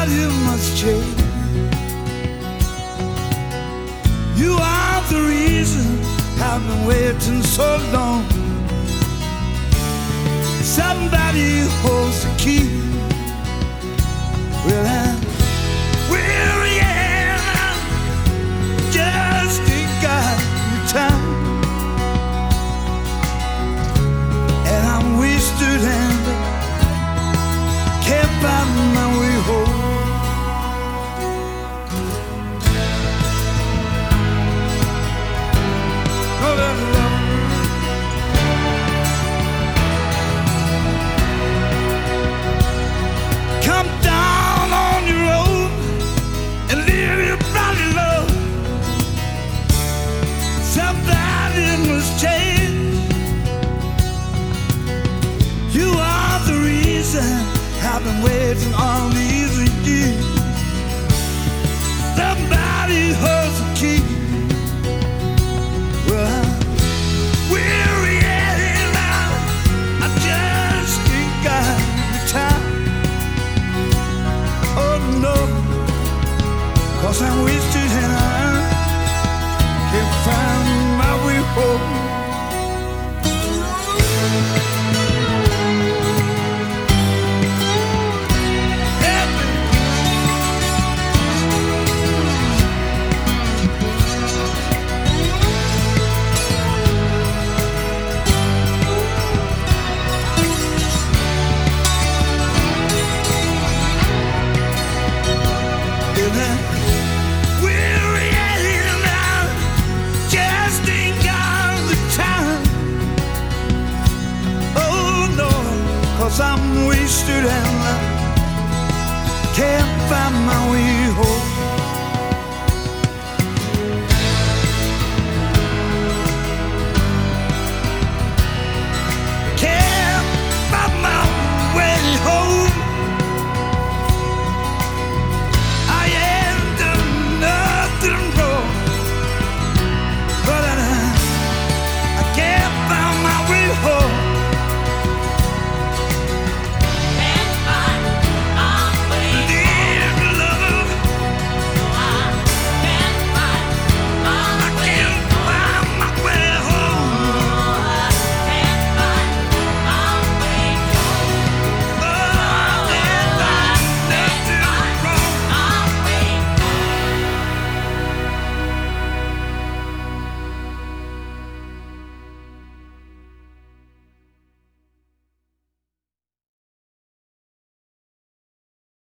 Somebody must change. You are the reason I've been waiting so long. Somebody holds the key. Well, I'm weary and I just ain't got the time, and I'm wasted and can't find my way home. Oh, love. Come down on your road and live your body, love. Somebody must change. You are the reason I've been waiting all these years. Somebody holds the key. Well, I'm weary and I just ain't got the time. Oh no, 'cause I'm wasted and